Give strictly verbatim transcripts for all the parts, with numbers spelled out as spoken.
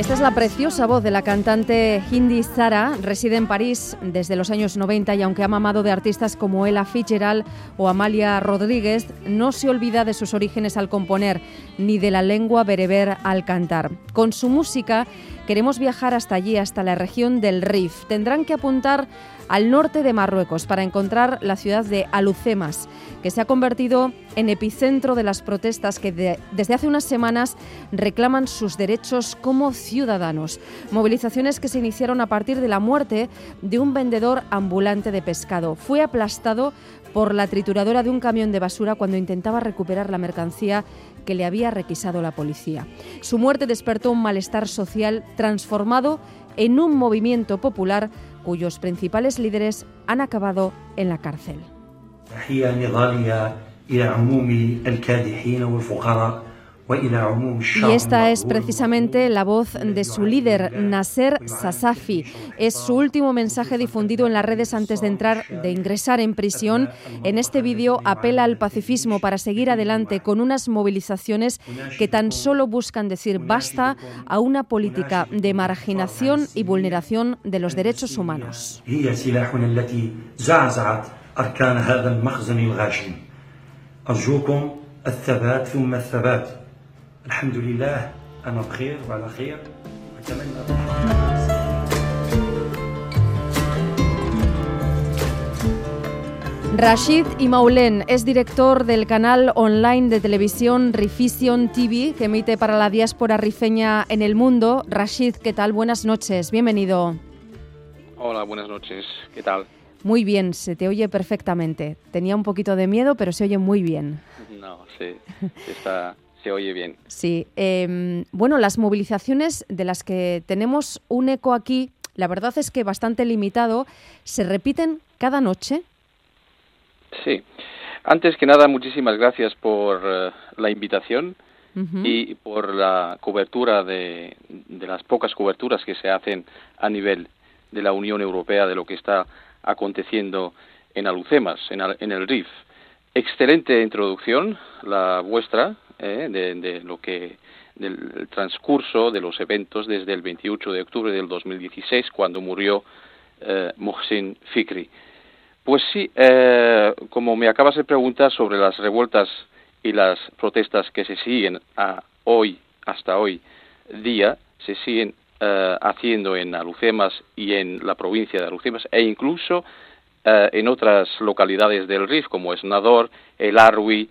Esta es la preciosa voz de la cantante hindi Sara. Reside en París desde los años noventa y aunque ha mamado de artistas como Ella Fitzgerald o Amalia Rodríguez, no se olvida de sus orígenes al componer ni de la lengua bereber al cantar. Con su música queremos viajar hasta allí, hasta la región del Rif. Tendrán que apuntar al norte de Marruecos para encontrar la ciudad de Alhucemas, que se ha convertido en epicentro de las protestas que de, desde hace unas semanas reclaman sus derechos como ciudadanos. Movilizaciones que se iniciaron a partir de la muerte de un vendedor ambulante de pescado. Fue aplastado por la trituradora de un camión de basura cuando intentaba recuperar la mercancía que le había requisado la policía. Su muerte despertó un malestar social transformado en un movimiento popular cuyos principales líderes han acabado en la cárcel. Y esta es precisamente la voz de su líder, Nasser Sasafi. Es su último mensaje difundido en las redes antes de entrar, de ingresar en prisión. En este vídeo apela al pacifismo para seguir adelante con unas movilizaciones que tan solo buscan decir basta a una política de marginación y vulneración de los derechos humanos. Alhamdulillah, ana bkhair wa ala khair. Rashid Imaulen es director del canal online de televisión Rifision T V, que emite para la diáspora rifeña en el mundo. Rashid, ¿qué tal? Buenas noches, bienvenido. Hola, buenas noches, ¿qué tal? Muy bien, se te oye perfectamente. Tenía un poquito de miedo, pero se oye muy bien. No, sí, está... Se oye bien. Sí. Eh, bueno, las movilizaciones de las que tenemos un eco aquí, la verdad es que bastante limitado, ¿se repiten cada noche? Sí. Antes que nada, muchísimas gracias por uh, la invitación uh-huh. y por la cobertura de, de las pocas coberturas que se hacen a nivel de la Unión Europea de lo que está aconteciendo en Alhucemas, en, en el Rif. Excelente introducción, la vuestra, eh, de, de lo que del transcurso de los eventos desde el veintiocho de octubre del dos mil dieciséis, cuando murió eh, Mohsin Fikri. Pues sí, eh, como me acabas de preguntar sobre las revueltas y las protestas que se siguen a hoy, hasta hoy día, se siguen eh, haciendo en Alhucemas y en la provincia de Alhucemas, e incluso Uh, en otras localidades del Rif, como es Nador, El Arwi,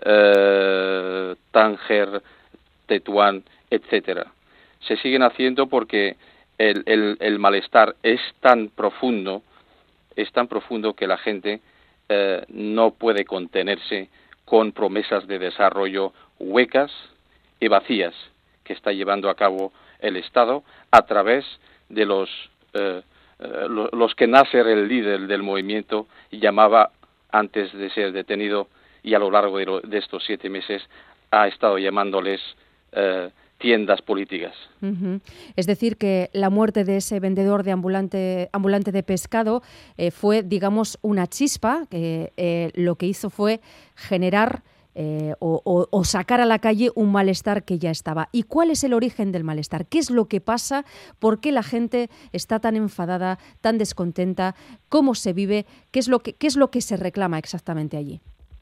uh, Tánger, Tetuán, etcétera. Se siguen haciendo porque el, el, el malestar es tan profundo, es tan profundo que la gente uh, no puede contenerse con promesas de desarrollo huecas y vacías que está llevando a cabo el Estado a través de los uh, Uh, los, los que Nasser, el líder del movimiento, llamaba antes de ser detenido y a lo largo de, lo, de estos siete meses ha estado llamándoles uh, tiendas políticas. Uh-huh. Es decir, que la muerte de ese vendedor de ambulante, ambulante de pescado eh, fue, digamos, una chispa que eh, lo que hizo fue generar Eh, o, o, o sacar a la calle un malestar que ya estaba. ¿Y cuál es el origen del malestar? ¿Qué es lo que pasa? ¿Por qué la gente está tan enfadada, tan descontenta? ¿Cómo se vive? ¿Qué es lo que, qué es lo que se reclama exactamente allí?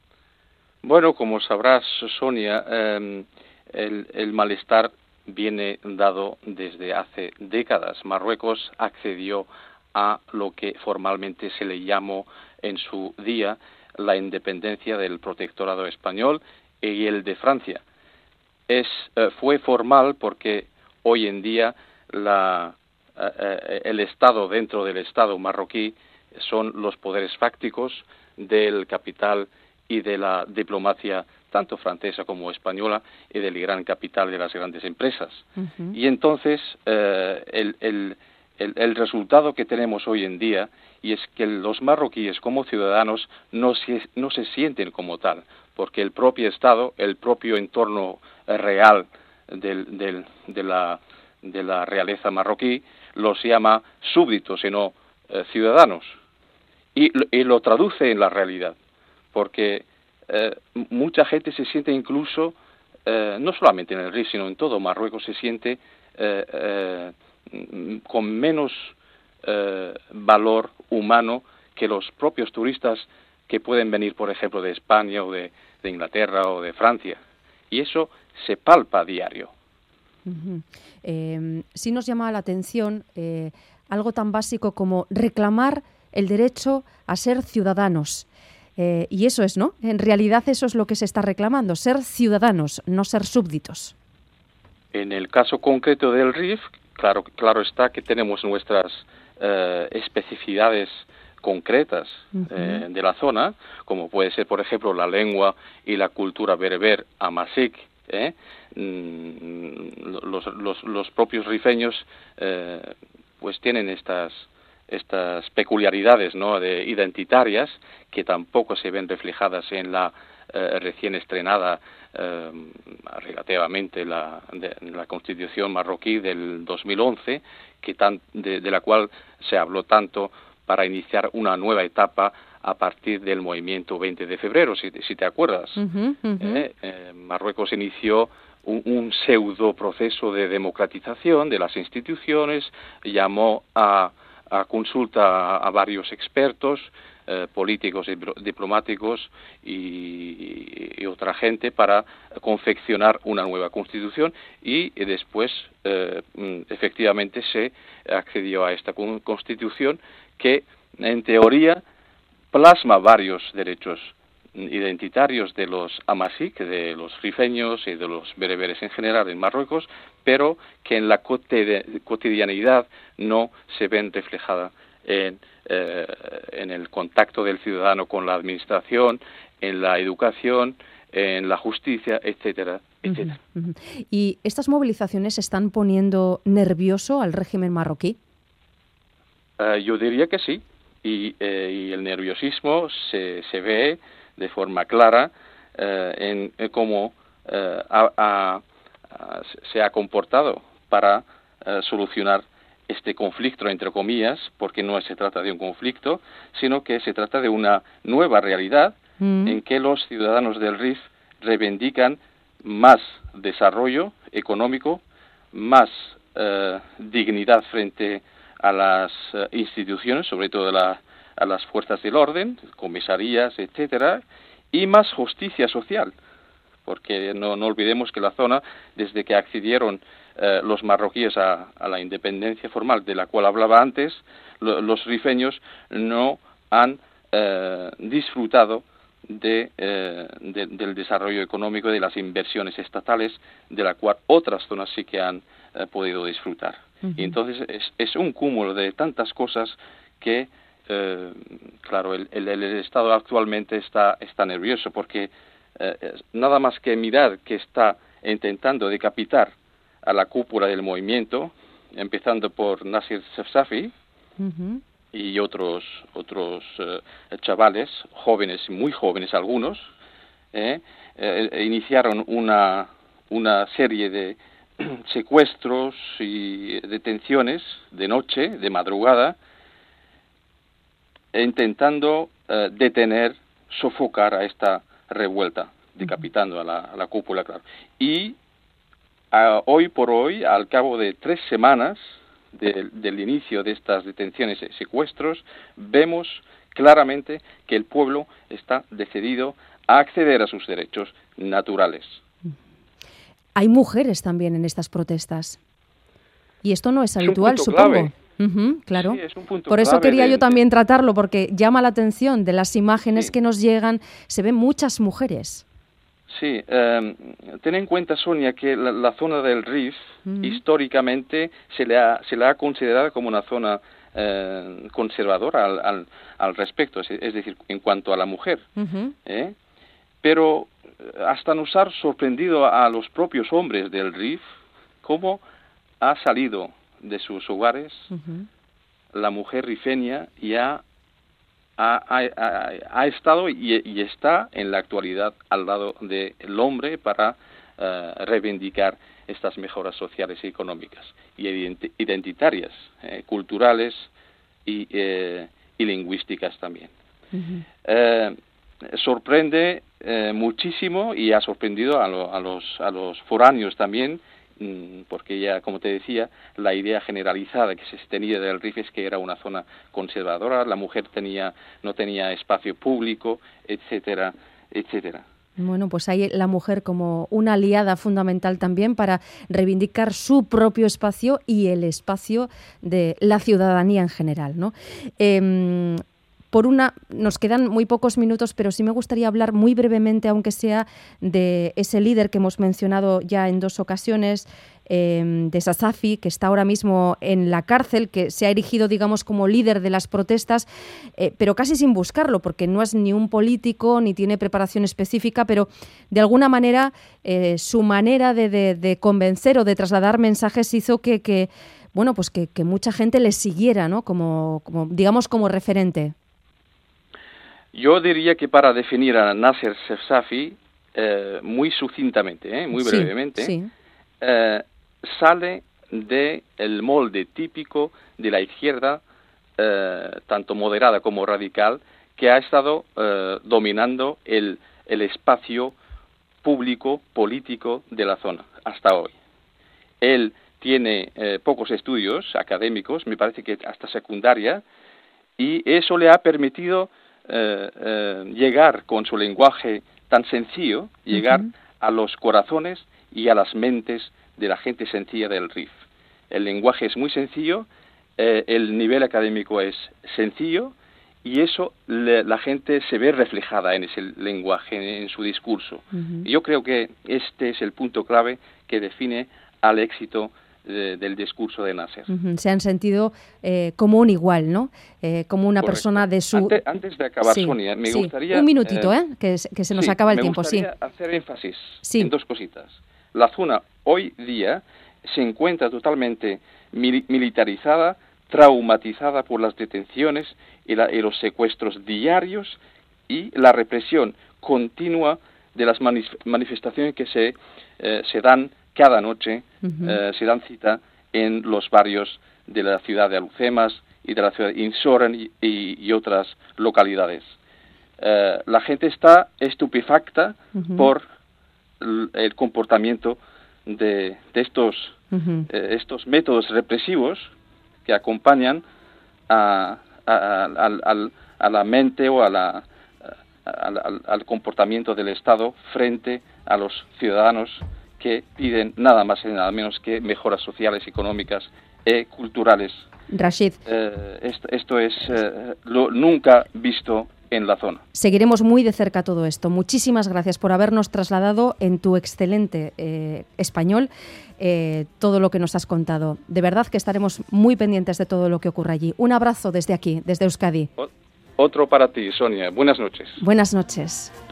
Bueno, como sabrás, Sonia, eh, el, el malestar viene dado desde hace décadas. Marruecos accedió a lo que formalmente se le llamó en su día la independencia del protectorado español y el de Francia. Es, eh, fue formal porque hoy en día la, eh, el Estado dentro del Estado marroquí son los poderes fácticos del capital y de la diplomacia tanto francesa como española y del gran capital de las grandes empresas. Uh-huh. Y entonces eh, el, el, el, el resultado que tenemos hoy en día y es que los marroquíes como ciudadanos no se, no se sienten como tal, porque el propio Estado, el propio entorno real del, del, de, la, de la realeza marroquí, los llama súbditos y no eh, ciudadanos. Y, y lo traduce en la realidad, porque eh, mucha gente se siente incluso, eh, no solamente en el Rif, sino en todo Marruecos, se siente eh, eh, con menos eh, valor humano que los propios turistas que pueden venir, por ejemplo, de España o de, de Inglaterra o de Francia. Y eso se palpa a diario. Uh-huh. Eh, sí nos llama la atención eh, algo tan básico como reclamar el derecho a ser ciudadanos. Eh, y eso es, ¿no? En realidad eso es lo que se está reclamando, ser ciudadanos, no ser súbditos. En el caso concreto del R I F, claro, claro está que tenemos nuestras eh, especificidades concretas uh-huh. eh, de la zona, como puede ser, por ejemplo, la lengua y la cultura bereber amazigh. ¿eh? Los, los, los propios rifeños eh, pues tienen estas estas peculiaridades, ¿no?, de identitarias que tampoco se ven reflejadas en la eh, recién estrenada eh, relativamente la, de, la Constitución marroquí del dos mil once, que tan, de, de la cual se habló tanto para iniciar una nueva etapa a partir del movimiento veinte de febrero, si, si te acuerdas. Uh-huh, uh-huh. Eh, eh, Marruecos inició un, un pseudo proceso de democratización de las instituciones, llamó a a consulta a, a varios expertos, eh, políticos y diplomáticos y, y otra gente para confeccionar una nueva constitución y, y después eh, efectivamente se accedió a esta constitución que en teoría plasma varios derechos identitarios de los amazigh, de los rifeños y de los bereberes en general en Marruecos, pero que en la cotidianidad no se ven reflejadas en, eh, en el contacto del ciudadano con la administración, en la educación, en la justicia, etcétera, etcétera. Uh-huh, uh-huh. ¿Y estas movilizaciones están poniendo nervioso al régimen marroquí? Uh, yo diría que sí, y, eh, y el nerviosismo se, se ve de forma clara eh, en, en cómo eh, a, a, a, se ha comportado para eh, solucionar este conflicto, entre comillas, porque no se trata de un conflicto, sino que se trata de una nueva realidad mm. en que los ciudadanos del R I F reivindican más desarrollo económico, más eh, dignidad frente a las eh, instituciones, sobre todo la a las fuerzas del orden, comisarías, etcétera, y más justicia social, porque no, no olvidemos que la zona, desde que accedieron eh, los marroquíes a, a la independencia formal de la cual hablaba antes, lo, los rifeños no han eh, disfrutado de, eh, de, del desarrollo económico, de las inversiones estatales, de la cual otras zonas sí que han eh, podido disfrutar. Uh-huh. Y entonces es, es un cúmulo de tantas cosas que Eh, claro, el, el, el Estado actualmente está, está nervioso porque eh, nada más que mirar que está intentando decapitar a la cúpula del movimiento, empezando por Nasser Sefsafi uh-huh. y otros otros eh, chavales, jóvenes, muy jóvenes algunos, eh, eh, iniciaron una, una serie de secuestros y detenciones de noche, de madrugada, intentando eh, detener, sofocar a esta revuelta, decapitando a la, a la cúpula, claro. Y a, hoy por hoy, al cabo de tres semanas de, del inicio de estas detenciones y secuestros, vemos claramente que el pueblo está decidido a acceder a sus derechos naturales. Hay mujeres también en estas protestas. Y esto no es habitual, es un punto supongo. Clave. Uh-huh, claro. Sí, es un punto Por eso clave quería de, yo también tratarlo, porque llama la atención de las imágenes sí. que nos llegan, se ven muchas mujeres. Sí, eh, ten en cuenta, Sonia, que la, la zona del R I F uh-huh. históricamente se le ha, se le ha considerado como una zona eh, conservadora al, al, al respecto, es, es decir, en cuanto a la mujer. Uh-huh. ¿eh? Pero hasta nos ha sorprendido a los propios hombres del R I F cómo ha salido de sus hogares uh-huh. la mujer rifeña ya ha, ha, ha, ha estado y, y está en la actualidad al lado del hombre para uh, reivindicar estas mejoras sociales y económicas y identitarias, eh, culturales y, eh, y lingüísticas también. Uh-huh. Eh, sorprende eh, muchísimo y ha sorprendido a, lo, a, los, a los foráneos también porque ya, como te decía, la idea generalizada que se tenía del Rif es que era una zona conservadora, la mujer tenía no tenía espacio público, etcétera, etcétera. Bueno, pues hay la mujer como una aliada fundamental también para reivindicar su propio espacio y el espacio de la ciudadanía en general, ¿no? Eh, Por una, nos quedan muy pocos minutos, pero sí me gustaría hablar muy brevemente, aunque sea, de ese líder que hemos mencionado ya en dos ocasiones, eh, de Sazafi, que está ahora mismo en la cárcel, que se ha erigido, digamos, como líder de las protestas, eh, pero casi sin buscarlo, porque no es ni un político ni tiene preparación específica, pero de alguna manera eh, su manera de, de, de convencer o de trasladar mensajes hizo que, que bueno, pues que, que mucha gente le siguiera, ¿no? Como, como digamos, como referente. Yo diría que para definir a Nasser Sazafi, eh, muy sucintamente, eh, muy brevemente, sí, sí. Eh, sale del molde típico de la izquierda, eh, tanto moderada como radical, que ha estado eh, dominando el, el espacio público, político de la zona hasta hoy. Él tiene eh, pocos estudios académicos, me parece que hasta secundaria, y eso le ha permitido Eh, eh, llegar con su lenguaje tan sencillo, llegar uh-huh. a los corazones y a las mentes de la gente sencilla del Rif. El lenguaje es muy sencillo, eh, el nivel académico es sencillo y eso le, la gente se ve reflejada en ese lenguaje, en, en su discurso. Uh-huh. Yo creo que este es el punto clave que define al éxito De, del discurso de Nasser. Uh-huh. Se han sentido eh, como un igual, ¿no? Eh, como una Correcto. persona de su... Antes, antes de acabar, sí, Sonia, me sí. gustaría... Un minutito, ¿eh? ¿eh? Que, que se nos sí, acaba el tiempo, sí. Me gustaría hacer énfasis sí. en dos cositas. La zona hoy día se encuentra totalmente mil- militarizada, traumatizada por las detenciones y, la, y los secuestros diarios y la represión continua de las manif- manifestaciones que se, eh, se dan cada noche, uh-huh. eh, se dan cita en los barrios de la ciudad de Alucemas y de la ciudad de Insoren y, y, y otras localidades. Eh, la gente está estupefacta uh-huh. por l- el comportamiento de, de estos, uh-huh. eh, estos métodos represivos que acompañan a, a, a, a, a la mente o a la, a, a, al comportamiento del Estado frente a los ciudadanos que piden nada más y nada menos que mejoras sociales, económicas y culturales. Rashid. Eh, esto, esto es eh, lo nunca visto en la zona. Seguiremos muy de cerca todo esto. Muchísimas gracias por habernos trasladado en tu excelente eh, español eh, todo lo que nos has contado. De verdad que estaremos muy pendientes de todo lo que ocurra allí. Un abrazo desde aquí, desde Euskadi. Otro para ti, Sonia. Buenas noches. Buenas noches.